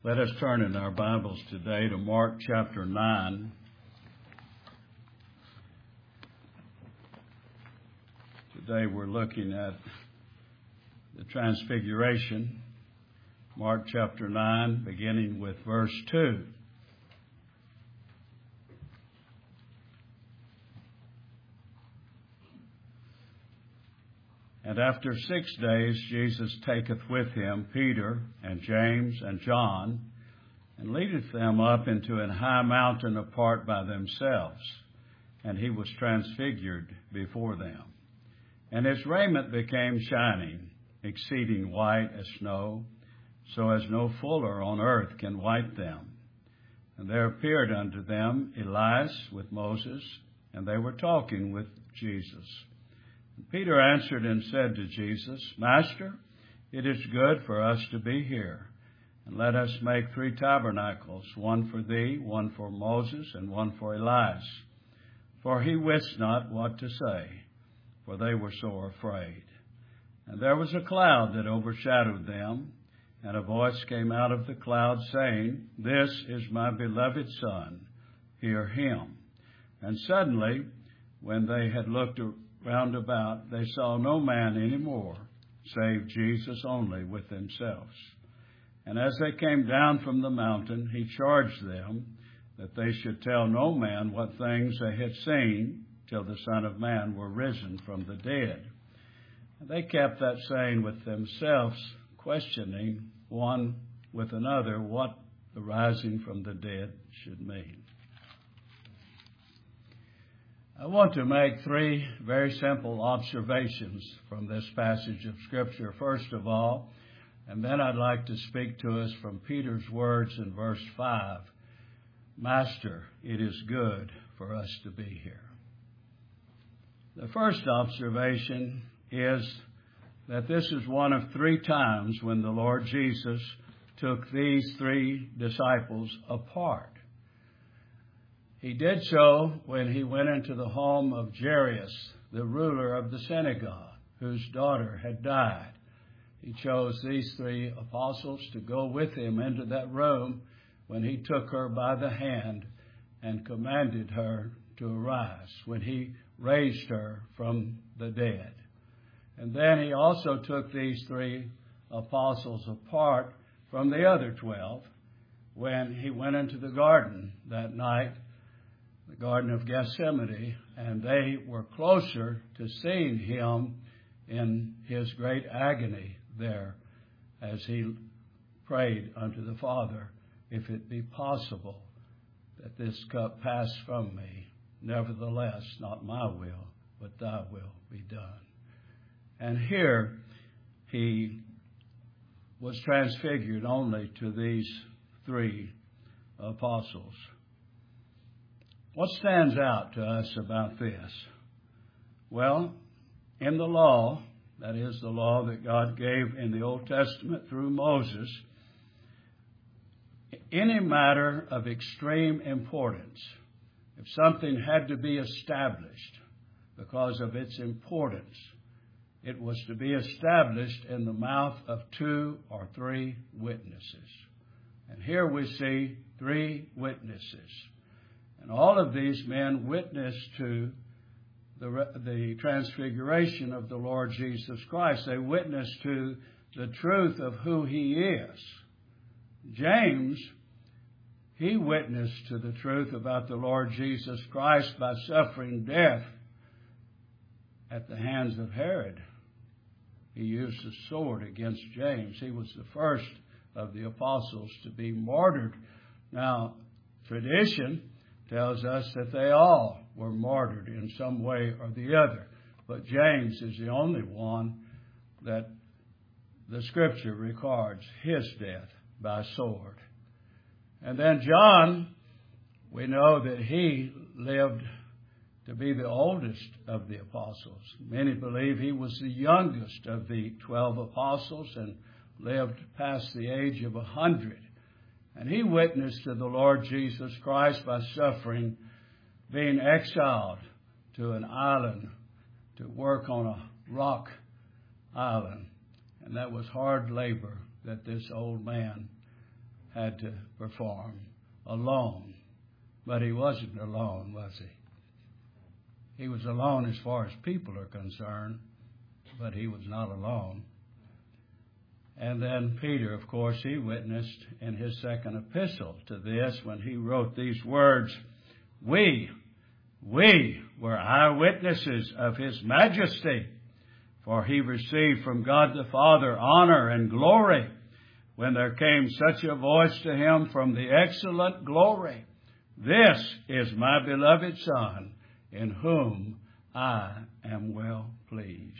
Let us turn in our Bibles today to Mark chapter 9. Today we're looking at the Transfiguration. Mark chapter 9, beginning with verse 2. And after 6 days, Jesus taketh with him Peter and James and John, and leadeth them up into an high mountain apart by themselves. And he was transfigured before them. And his raiment became shining, exceeding white as snow, so as no fuller on earth can white them. And there appeared unto them Elias with Moses, and they were talking with Jesus. Peter answered and said to Jesus, Master, it is good for us to be here. And let us make 3 tabernacles, one for thee, one for Moses, and one for Elias. For he wist not what to say, for they were sore afraid. And there was a cloud that overshadowed them, and a voice came out of the cloud, saying, This is my beloved Son, hear him. And suddenly, when they had looked round about, they saw no man any more, save Jesus only with themselves. And as they came down from the mountain, he charged them that they should tell no man what things they had seen till the Son of Man were risen from the dead. And they kept that saying with themselves, questioning one with another what the rising from the dead should mean. I want to make 3 very simple observations from this passage of Scripture, first of all, and then I'd like to speak to us from Peter's words in verse 5. Master, it is good for us to be here. The first observation is that this is one of 3 times when the Lord Jesus took these 3 disciples apart. He did so when he went into the home of Jairus, the ruler of the synagogue, whose daughter had died. He chose these 3 apostles to go with him into that room when he took her by the hand and commanded her to arise, when he raised her from the dead. And then he also took these 3 apostles apart from the other 12 when he went into the garden that night, the Garden of Gethsemane, and they were closer to seeing him in his great agony there as he prayed unto the Father, if it be possible that this cup pass from me, nevertheless, not my will, but thy will be done. And here he was transfigured only to these 3 apostles. What stands out to us about this? Well, in the law, that is the law that God gave in the Old Testament through Moses, any matter of extreme importance, if something had to be established because of its importance, it was to be established in the mouth of 2 or 3 witnesses. And here we see 3 witnesses. And all of these men witnessed to the transfiguration of the Lord Jesus Christ. They witnessed to the truth of who he is. James, he witnessed to the truth about the Lord Jesus Christ by suffering death at the hands of Herod. He used a sword against James. He was the first of the apostles to be martyred. Now, tradition tells us that they all were martyred in some way or the other. But James is the only one that the Scripture records his death by sword. And then John, we know that he lived to be the oldest of the apostles. Many believe he was the youngest of the 12 apostles and lived past the age of 100. And he witnessed to the Lord Jesus Christ by suffering, being exiled to an island to work on a rock island. And that was hard labor that this old man had to perform alone. But he wasn't alone, was he? He was alone as far as people are concerned, but he was not alone. And then Peter, of course, he witnessed in his second epistle to this when he wrote these words, We were eyewitnesses of his majesty, for he received from God the Father honor and glory when there came such a voice to him from the excellent glory. This is my beloved Son, in whom I am well pleased.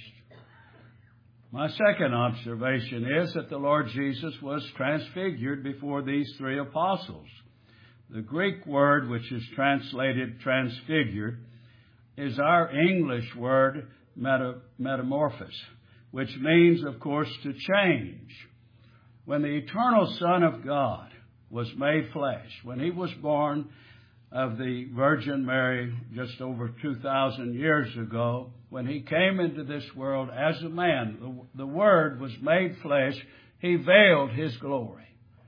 My second observation is that the Lord Jesus was transfigured before these three apostles. The Greek word which is translated transfigured is our English word metamorphosis, which means, of course, to change. When the eternal Son of God was made flesh, when he was born of the Virgin Mary just over 2,000 years ago, when he came into this world as a man, the Word was made flesh, he veiled his glory.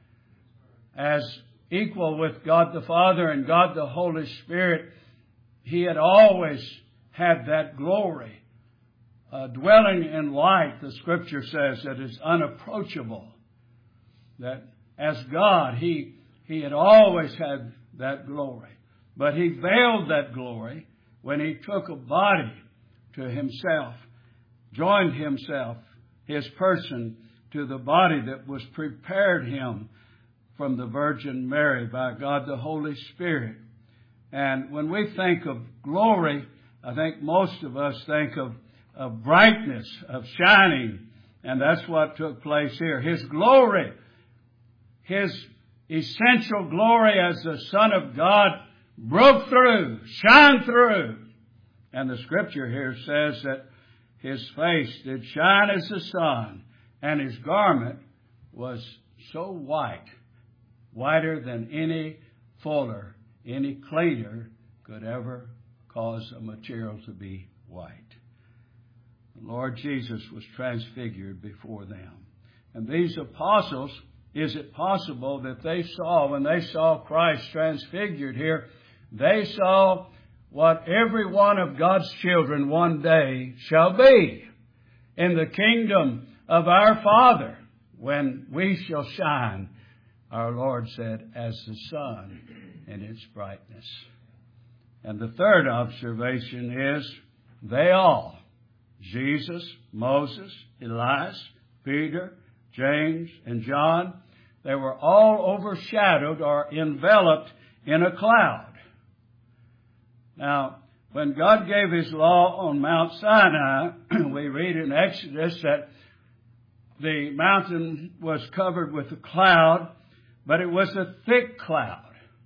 As equal with God the Father and God the Holy Spirit, he had always had that glory. Dwelling in light, the Scripture says, that is unapproachable. That as God, he had always had that glory. But he veiled that glory when he took a body to himself, joined himself, his person, to the body that was prepared him from the Virgin Mary by God the Holy Spirit. And when we think of glory, I think most of us think of brightness, of shining. And that's what took place here. His glory, his essential glory as the Son of God broke through, shone through. And the Scripture here says that his face did shine as the sun, and his garment was so white, whiter than any fuller, any cleaner could ever cause a material to be white. The Lord Jesus was transfigured before them. And these apostles, is it possible that they saw, when they saw Christ transfigured here, they saw what every one of God's children one day shall be in the kingdom of our Father when we shall shine, our Lord said, as the sun in its brightness. And the third observation is they all, Jesus, Moses, Elias, Peter, James, and John, they were all overshadowed or enveloped in a cloud. Now, when God gave his law on Mount Sinai, we read in Exodus that the mountain was covered with a cloud, but it was a thick cloud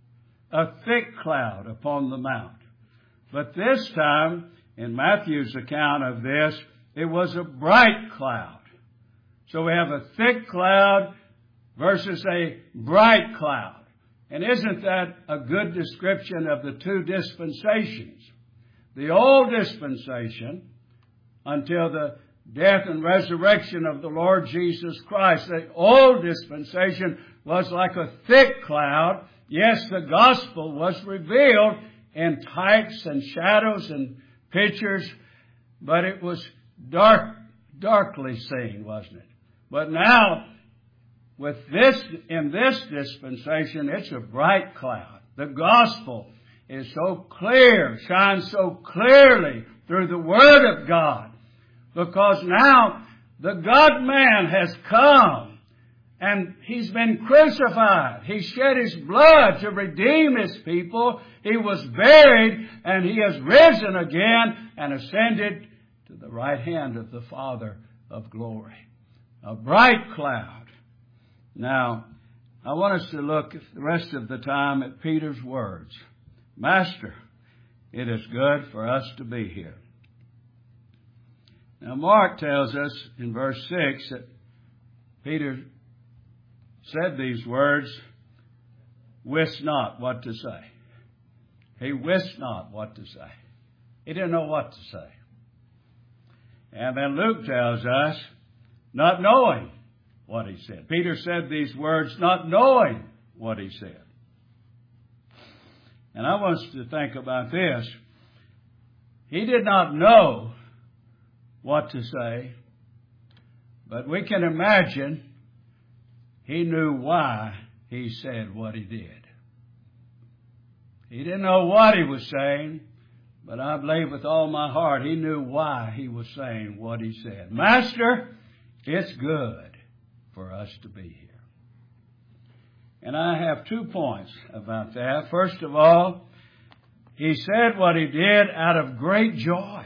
upon the mount. But this time, in Matthew's account of this, it was a bright cloud. So we have a thick cloud versus a bright cloud. And isn't that a good description of the two dispensations? The old dispensation, until the death and resurrection of the Lord Jesus Christ, the old dispensation was like a thick cloud. Yes, the gospel was revealed in types and shadows and pictures, but it was darkly seen, wasn't it? But now, with this, in this dispensation, it's a bright cloud. The gospel is so clear, shines so clearly through the Word of God, because now the God-man has come and he's been crucified. He shed his blood to redeem his people. He was buried and he has risen again and ascended to the right hand of the Father of glory. A bright cloud. Now, I want us to look the rest of the time at Peter's words. Master, it is good for us to be here. Now, Mark tells us in verse 6 that Peter said these words, wist not what to say. He wist not what to say. He didn't know what to say. And then Luke tells us, not knowing what he said. Peter said these words not knowing what he said. And I want us to think about this. He did not know what to say, but we can imagine he knew why he said what he did. He didn't know what he was saying, but I believe with all my heart he knew why he was saying what he said. Master, it's good for us to be here. And I have 2 points about that. First of all, he said what he did out of great joy.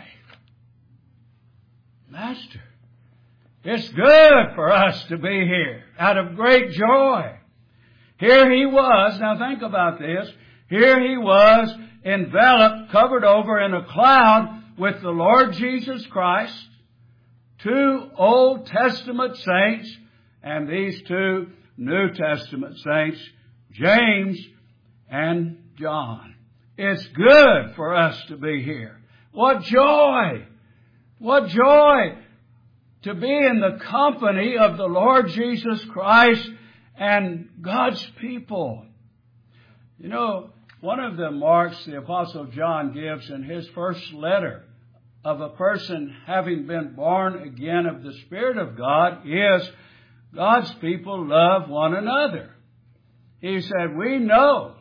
Master, it's good for us to be here out of great joy. Here he was, now think about this, here he was enveloped, covered over in a cloud with the Lord Jesus Christ, 2 Old Testament saints, and these 2 New Testament saints, James and John. It's good for us to be here. What joy! What joy to be in the company of the Lord Jesus Christ and God's people. You know, one of the marks the Apostle John gives in his first letter of a person having been born again of the Spirit of God is God's people love one another. He said, we know.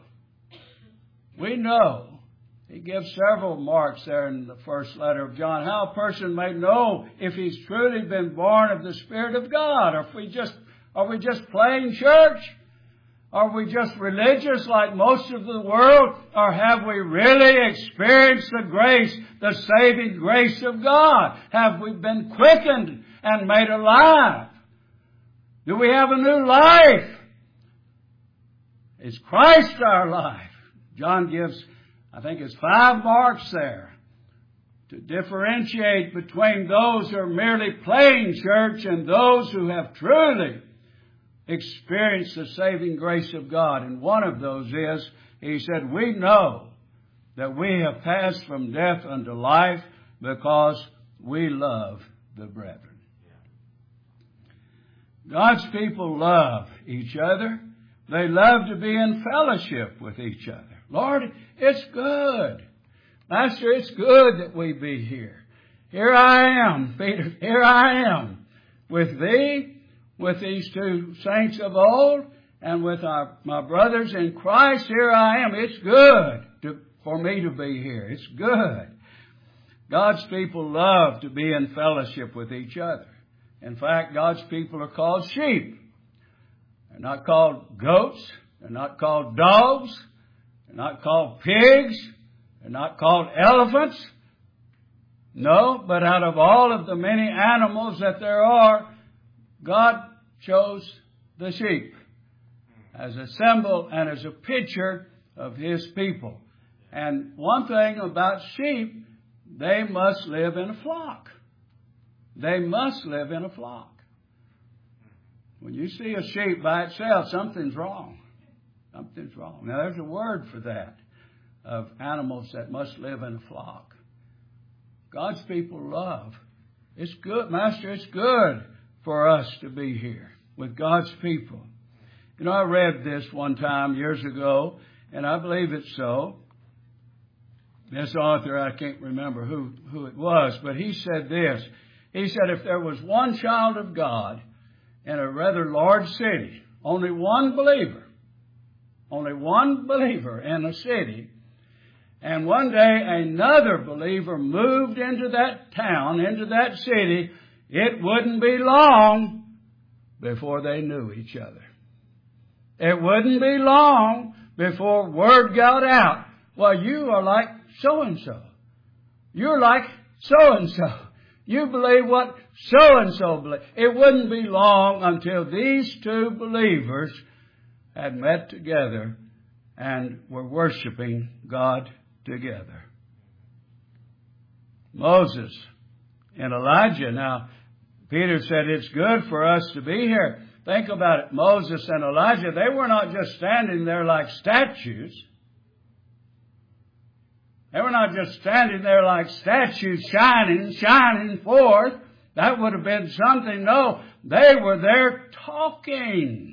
He gives several marks there in the first letter of John, how a person may know if he's truly been born of the Spirit of God, or if are we just playing church? Are we just religious like most of the world? Or have we really experienced the grace, the saving grace of God? Have we been quickened and made alive? Do we have a new life? Is Christ our life? John gives, I think it's 5 marks there to differentiate between those who are merely playing church and those who have truly experienced the saving grace of God. And one of those is, he said, we know that we have passed from death unto life because we love the brethren. God's people love each other. They love to be in fellowship with each other. Lord, it's good. Master, it's good that we be here. Here I am, Peter. Here I am with thee, with these 2 saints of old, and with my brothers in Christ. Here I am. It's good for me to be here. It's good. God's people love to be in fellowship with each other. In fact, God's people are called sheep. They're not called goats. They're not called dogs. They're not called pigs. They're not called elephants. No, but out of all of the many animals that there are, God chose the sheep as a symbol and as a picture of His people. And one thing about sheep, they must live in a flock. They must live in a flock. When you see a sheep by itself, something's wrong. Something's wrong. Now, there's a word for that, of animals that must live in a flock. God's people love. It's good, Master, it's good for us to be here with God's people. You know, I read this one time years ago, and I believe it's so. This author, I can't remember who it was, but he said this. He said, if there was one child of God in a rather large city, only one believer in a city, and one day another believer moved into that town, into that city, it wouldn't be long before they knew each other. It wouldn't be long before word got out. Well, you are like so-and-so. You're like so-and-so. You believe what so-and-so believes. It wouldn't be long until these 2 believers had met together and were worshiping God together. Moses and Elijah. Now, Peter said it's good for us to be here. Think about it. Moses and Elijah, they were not just standing there like statues. They were not just standing there like statues shining forth. That would have been something. No, they were there talking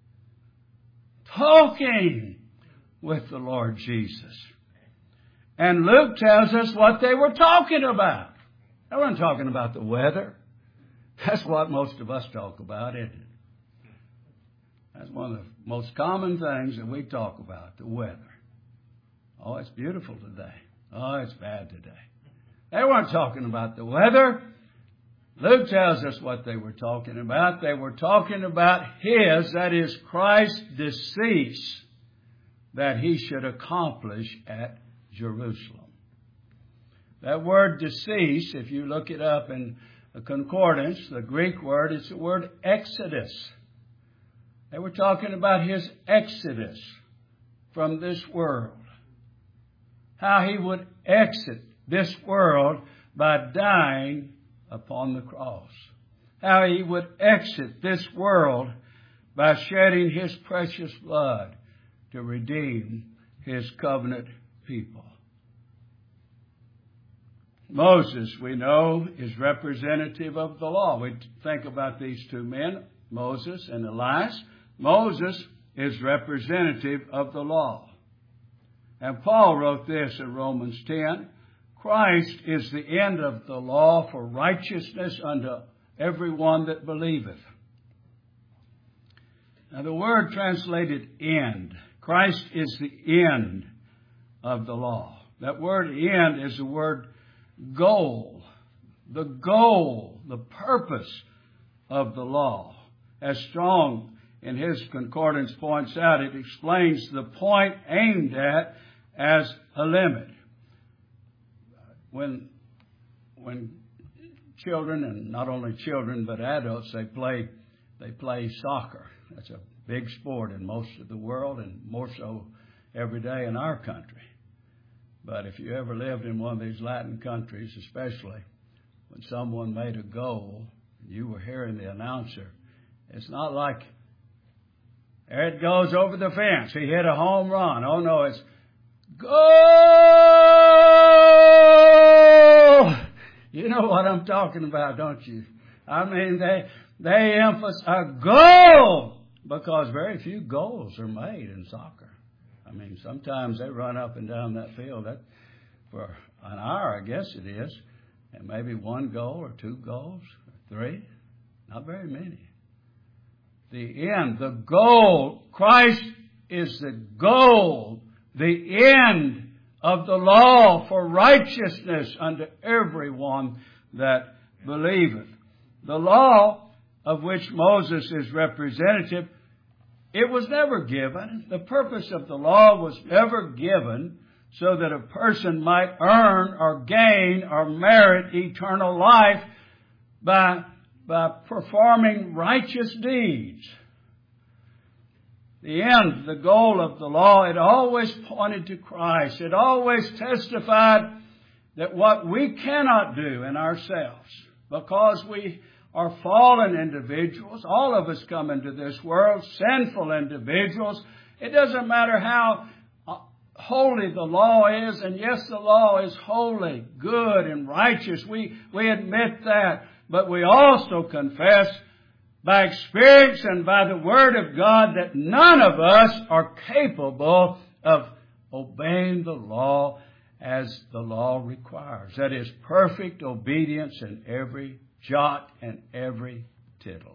with the Lord Jesus. And Luke tells us what they were talking about. They weren't talking about the weather. That's what most of us talk about, isn't it? That's one of the most common things that we talk about, the weather. Oh, it's beautiful today. Oh, it's bad today. They weren't talking about the weather. Luke tells us what they were talking about. They were talking about His, that is Christ's decease that He should accomplish at Jerusalem. That word decease, if you look it up in the concordance, the Greek word, it's the word exodus. They were talking about His exodus from this world. How He would exit this world by dying upon the cross. How He would exit this world by shedding His precious blood to redeem His covenant people. Moses, we know, is representative of the law. We think about these two men, Moses and Elias. Moses is representative of the law. And Paul wrote this in Romans 10, Christ is the end of the law for righteousness unto everyone that believeth. Now the word translated end, Christ is the end of the law. That word end is the word goal. The goal, the purpose of the law. As Strong in his concordance points out, it explains the point aimed at as a limit. When children, and not only children but adults, they play soccer. That's a big sport in most of the world, and more so every day in our country. But if you ever lived in one of these Latin countries, especially when someone made a goal, you were hearing the announcer. It's not like, there it goes over the fence. He hit a home run. Oh no, it's goal! You know what I'm talking about, don't you? I mean, they emphasize a goal because very few goals are made in soccer. I mean, sometimes they run up and down that field for an hour, I guess it is, and maybe one goal or two goals, or three. Not very many. The end, the goal, Christ is the goal, the end of the law for righteousness unto everyone that believeth. The law of which Moses is representative, it was never given. The purpose of the law was never given so that a person might earn or gain or merit eternal life by performing righteous deeds. The end, the goal of the law, it always pointed to Christ. It always testified that what we cannot do in ourselves, because we are fallen individuals, all of us come into this world, sinful individuals. It doesn't matter how holy the law is, and yes, the law is holy, good, and righteous. We admit that, but we also confess by experience and by the Word of God that none of us are capable of obeying the law as the law requires. That is perfect obedience in every jot and every tittle.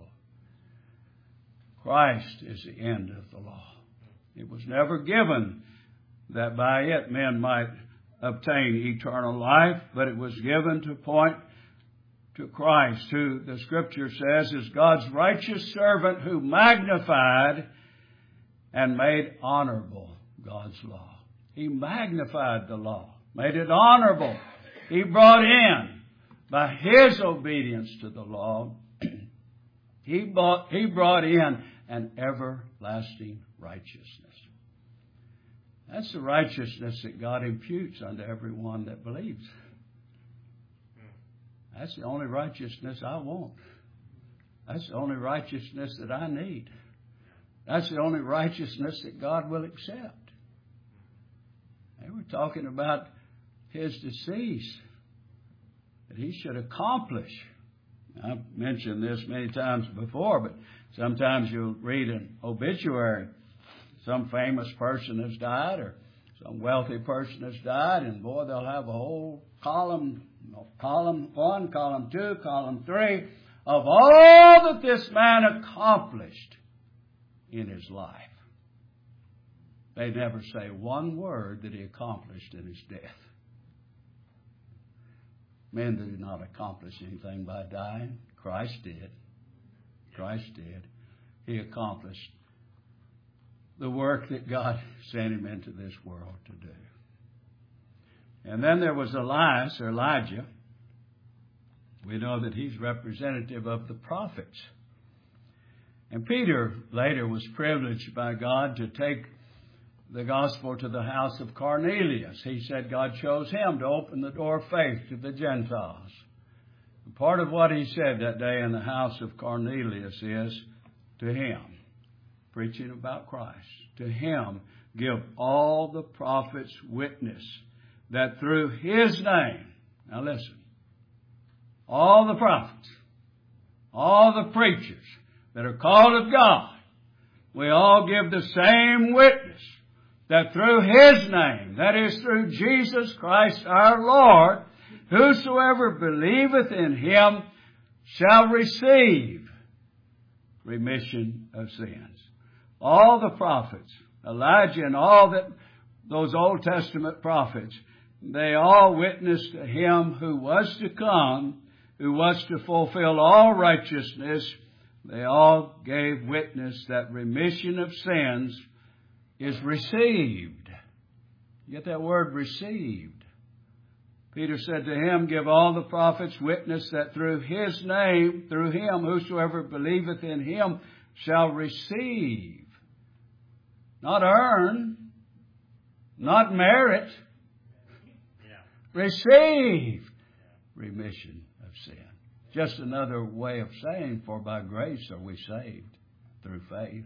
Christ is the end of the law. It was never given that by it men might obtain eternal life, but it was given to point to Christ, who the Scripture says is God's righteous servant who magnified and made honorable God's law. He magnified the law, made it honorable. He brought in, by His obedience to the law, He brought in an everlasting righteousness. That's the righteousness that God imputes unto everyone that believes. That's the only righteousness I want. That's the only righteousness that I need. That's the only righteousness that God will accept. They were talking about His decease, that He should accomplish. I've mentioned this many times before, but sometimes you'll read an obituary. Some famous person has died, or some wealthy person has died, and boy, they'll have a whole column 1, column 2, column 3, of all that this man accomplished in his life. They never say one word that he accomplished in his death. Men do not accomplish anything by dying. Christ did. Christ did. He accomplished the work that God sent him into this world to do. And then there was Elias, or Elijah. We know that he's representative of the prophets. And Peter later was privileged by God to take the gospel to the house of Cornelius. He said God chose him to open the door of faith to the Gentiles. And part of what he said that day in the house of Cornelius is, to him, preaching about Christ, to him give all the prophets witness that through his name, now listen, all the prophets, all the preachers that are called of God, we all give the same witness that through his name, that is through Jesus Christ our Lord, whosoever believeth in him shall receive remission of sins. All the prophets, Elijah and all those Old Testament prophets, they all witnessed to him who was to come, who was to fulfill all righteousness. They all gave witness that remission of sins is received. You get that word, received. Peter said to him, give all the prophets witness that through his name, through him, whosoever believeth in him shall receive. Not earn, not merit. Receive remission of sin. Just another way of saying, for by grace are we saved through faith.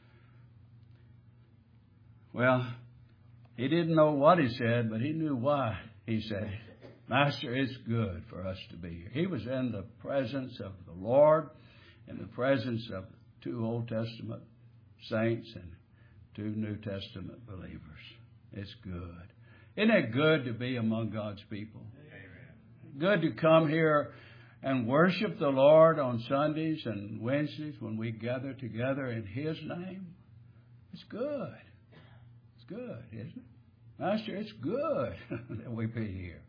Well, he didn't know what he said, but he knew why he said it. Master, it's good for us to be here. He was in the presence of the Lord, in the presence of 2 Old Testament saints and 2 New Testament believers. It's good. Isn't it good to be among God's people? Good to come here and worship the Lord on Sundays and Wednesdays when we gather together in his name? It's good. It's good, isn't it? Master, it's good that we be here.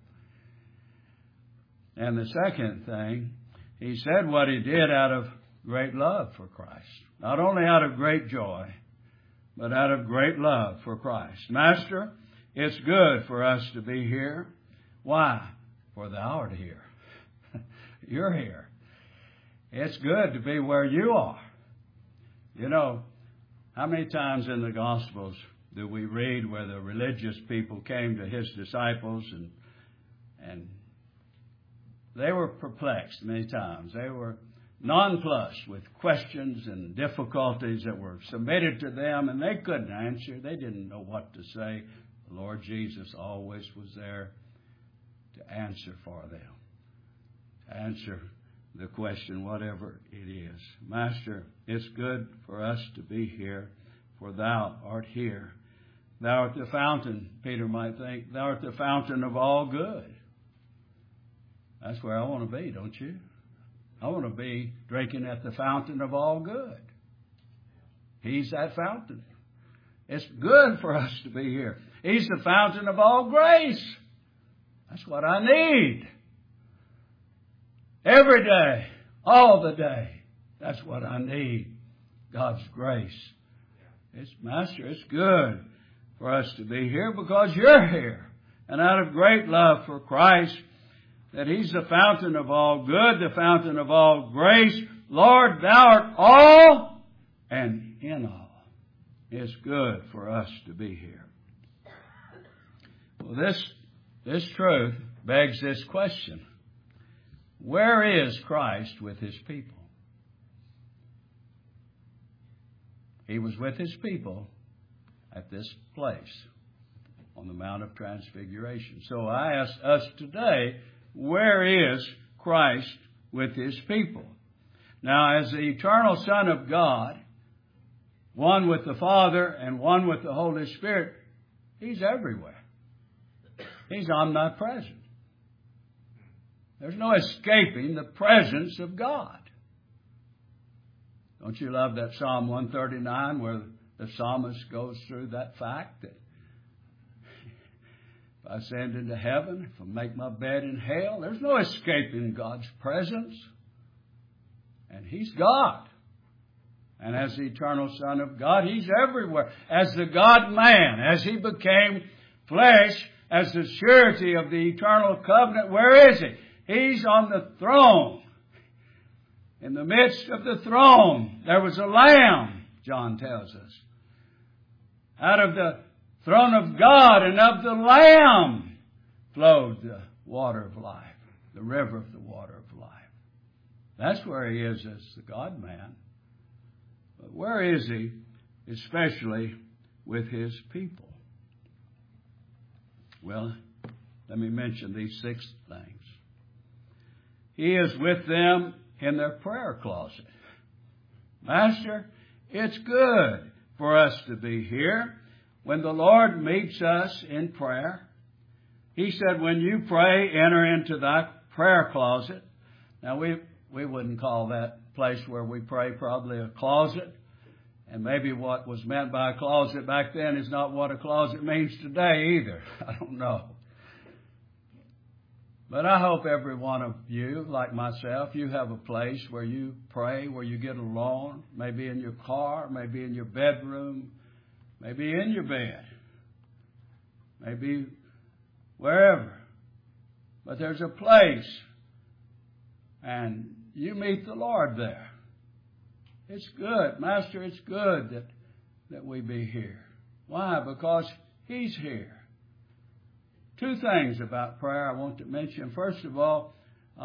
And the second thing, he said what he did out of great love for Christ. Not only out of great joy, but out of great love for Christ. Master, it's good for us to be here. Why? For thou art here. You're here. It's good to be where you are. You know, how many times in the Gospels do we read where the religious people came to his disciples and they were perplexed many times. They were nonplussed with questions and difficulties that were submitted to them, and they couldn't answer. They didn't know what to say. The Lord Jesus always was there to answer for them, to answer the question, whatever it is. Master, it's good for us to be here, for thou art here. Thou art the fountain, Peter might think. Thou art the fountain of all good. That's where I want to be, don't you? I want to be drinking at the fountain of all good. He's that fountain. It's good for us to be here. He's the fountain of all grace. That's what I need. Every day, all the day. That's what I need. God's grace. Master, it's good for us to be here because you're here. And out of great love for Christ, that he's the fountain of all good, the fountain of all grace. Lord, thou art all and in all. It's good for us to be here. Well, this truth begs this question. Where is Christ with his people? He was with his people at this place on the Mount of Transfiguration. So I ask us today, where is Christ with His people. Now, as the eternal Son of God, one with the Father and one with the Holy Spirit, He's everywhere. He's omnipresent. There's no escaping the presence of God. Don't you love that Psalm 139 where the psalmist goes through that fact that if I ascend into heaven, if I make my bed in hell, there's no escaping God's presence. And He's God. And as the eternal Son of God, He's everywhere. As the God-man, as He became flesh, as the surety of the eternal covenant, where is He? He's on the throne. In the midst of the throne, there was a lamb, John tells us. Out of the throne of God and of the Lamb flowed the water of life, the river of the water of life. That's where He is as the God-man. But where is He, especially with His people? Well, let me mention these 6 things. He is with them in their prayer closet. Master, it's good for us to be here. When the Lord meets us in prayer, He said, when you pray, enter into thy prayer closet. Now, we wouldn't call that place where we pray probably a closet. And maybe what was meant by a closet back then is not what a closet means today either. I don't know. But I hope every one of you, like myself, you have a place where you pray, where you get alone, maybe in your car, maybe in your bedroom, maybe in your bed, maybe wherever. But there's a place, and you meet the Lord there. It's good, Master, it's good that we be here. Why? Because He's here. 2 things about prayer I want to mention. First of all,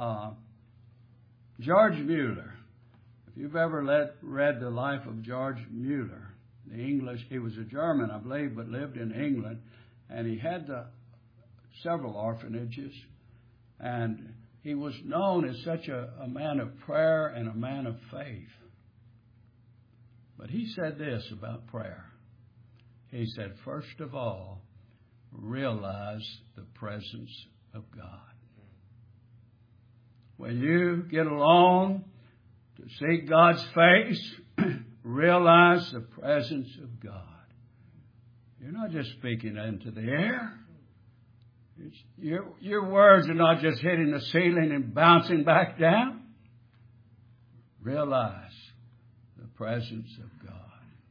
George Mueller. If you've ever read the life of George Mueller, he was a German, I believe, but lived in England, and he had several orphanages, and he was known as such a man of prayer and a man of faith. But he said this about prayer. He said, first of all, realize the presence of God. When you get alone to seek God's face, realize the presence of God. You're not just speaking into the air. Your words are not just hitting the ceiling and bouncing back down. Realize the presence of God.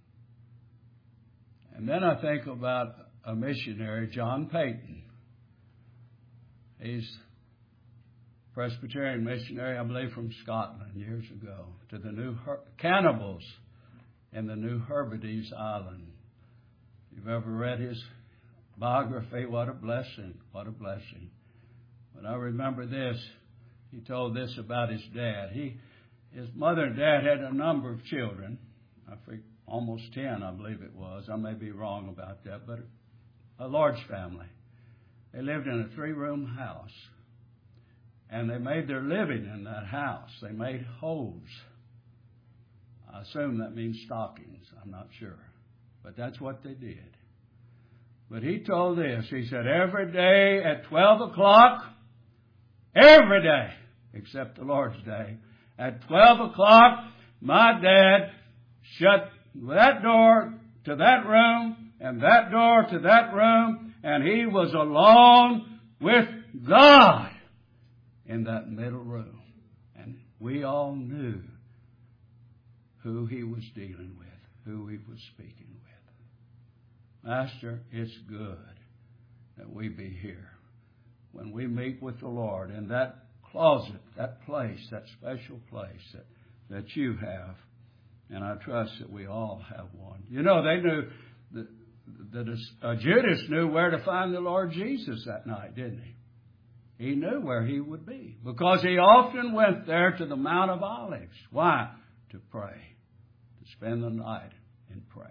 And then I think about a missionary, John Payton. He's a Presbyterian missionary, I believe, from Scotland years ago, to the New cannibals in the New Hebrides Island. If you've ever read his biography, what a blessing, what a blessing. But I remember this. He told this about his dad. His mother and dad had a number of children. I think almost 10, I believe it was. I may be wrong about that, but a large family. They lived in a 3-room house, and they made their living in that house. They made hose. I assume that means stockings. I'm not sure. But that's what they did. But he told this. He said, every day at 12 o'clock, every day, except the Lord's Day, at 12 o'clock, my dad shut that door to that room and that door to that room, and he was alone with God in that middle room. And we all knew who he was dealing with, who he was speaking with. Master, it's good that we be here. When we meet with the Lord in that closet, that place, that special place that you have, and I trust that we all have one. You know, they knew that Judas knew where to find the Lord Jesus that night, didn't he? He knew where he would be because he often went there to the Mount of Olives. Why? To pray, to spend the night in prayer.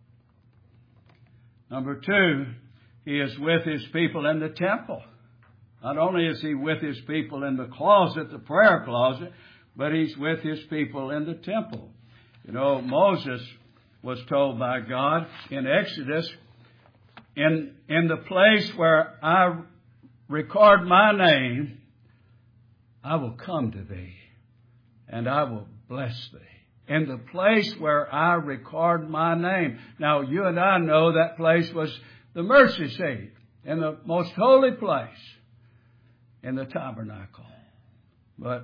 Number 2, he is with his people in the temple. Not only is He with His people in the closet, the prayer closet, but He's with His people in the temple. You know, Moses was told by God in Exodus, in the place where I record my name, I will come to thee, and I will bless thee. In the place where I record my name. Now, you and I know that place was the mercy seat, in the most holy place, in the tabernacle. But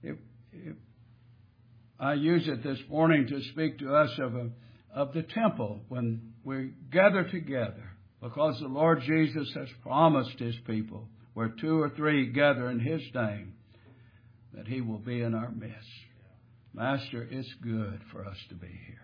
I use it this morning to speak to us of the temple when we gather together, because the Lord Jesus has promised His people, where 2 or 3 gather in His name, that He will be in our midst. Master, it's good for us to be here.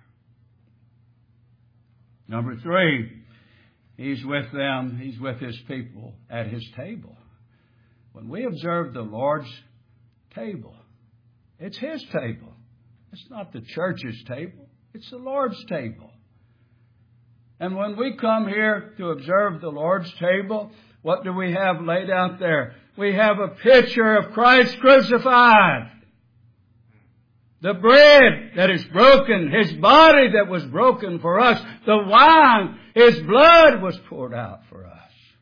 Number 3, He's with them. He's with His people at His table. When we observe the Lord's table, it's His table. It's not the church's table. It's the Lord's table. And when we come here to observe the Lord's table, what do we have laid out there? We have a picture of Christ crucified. The bread that is broken, His body that was broken for us. The wine, His blood was poured out for us.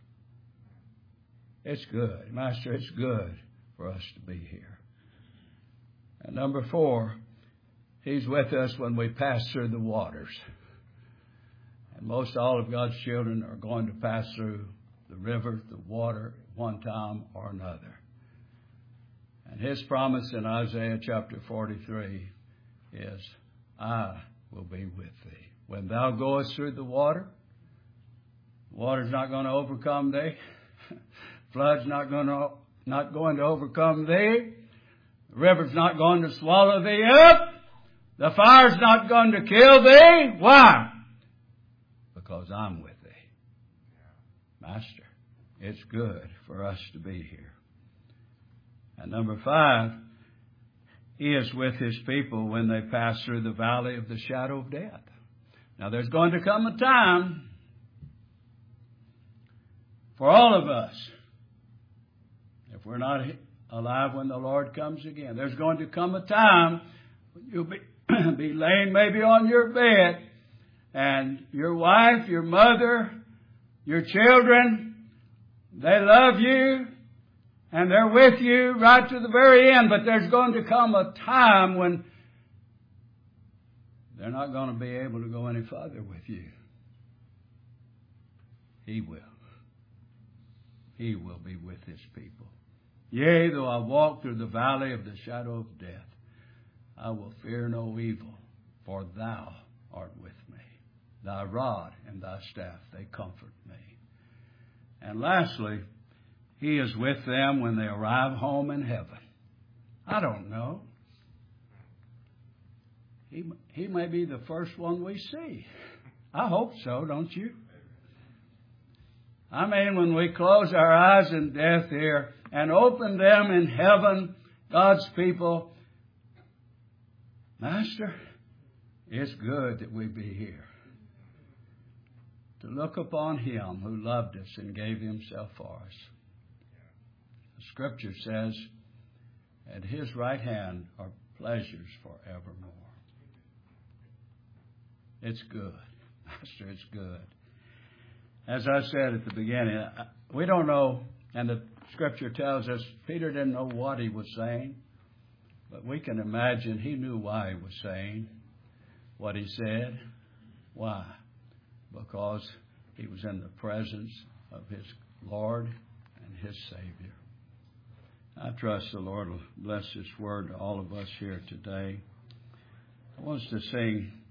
It's good. Master, it's good for us to be here. And number 4, He's with us when we pass through the waters. And most all of God's children are going to pass through the river, the water, one time or another. And His promise in Isaiah chapter 43 is, I will be with thee. When thou goest through the water's not going to overcome thee. Flood's not going to overcome thee. The river's not going to swallow thee up. The fire's not going to kill thee. Why? Because I'm with thee. Master, it's good for us to be here. And number 5, He is with His people when they pass through the valley of the shadow of death. Now, there's going to come a time for all of us, if we're not alive when the Lord comes again, there's going to come a time when you'll be laying maybe on your bed, and your wife, your mother, your children, they love you, and they're with you right to the very end. But there's going to come a time when they're not going to be able to go any further with you. He will. He will be with His people. Yea, though I walk through the valley of the shadow of death, I will fear no evil, for thou art with me. Thy rod and thy staff, they comfort me. And lastly, He is with them when they arrive home in heaven. I don't know. He may be the first one we see. I hope so, don't you? I mean, when we close our eyes in death here and open them in heaven, God's people, Master, it's good that we be here. To look upon Him who loved us and gave Himself for us. The Scripture says, at His right hand are pleasures forevermore. It's good. Master, it's good. As I said at the beginning, we don't know, and the Scripture tells us Peter didn't know what he was saying, but we can imagine he knew why he was saying what he said. Why? Because he was in the presence of his Lord and his Savior. I trust the Lord will bless His word to all of us here today. I want us to sing